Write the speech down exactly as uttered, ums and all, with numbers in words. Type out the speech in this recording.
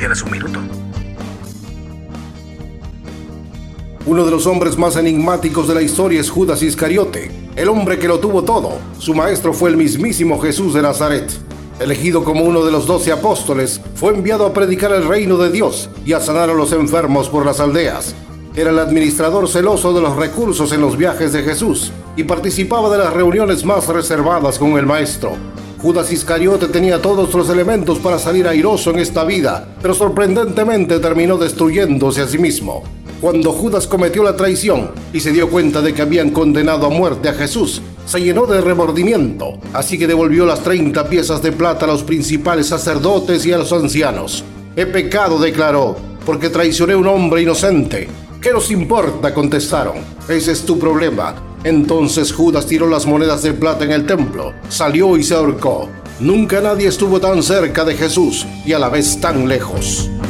tienes un minuto. Uno de los hombres más enigmáticos de la historia es Judas Iscariote, el hombre que lo tuvo todo. Su maestro fue el mismísimo Jesús de Nazaret. Elegido como uno de los doce apóstoles, fue enviado a predicar el reino de Dios y a sanar a los enfermos por las aldeas. Era el administrador celoso de los recursos en los viajes de Jesús y participaba de las reuniones más reservadas con el maestro. Judas Iscariote tenía todos los elementos para salir airoso en esta vida, pero sorprendentemente terminó destruyéndose a sí mismo. Cuando Judas cometió la traición y se dio cuenta de que habían condenado a muerte a Jesús, se llenó de remordimiento, así que devolvió las treinta piezas de plata a los principales sacerdotes y a los ancianos. «He pecado», declaró, «porque traicioné a un hombre inocente». «¿Qué nos importa?», contestaron. «Ese es tu problema». Entonces Judas tiró las monedas de plata en el templo, salió y se ahorcó. Nunca nadie estuvo tan cerca de Jesús y a la vez tan lejos.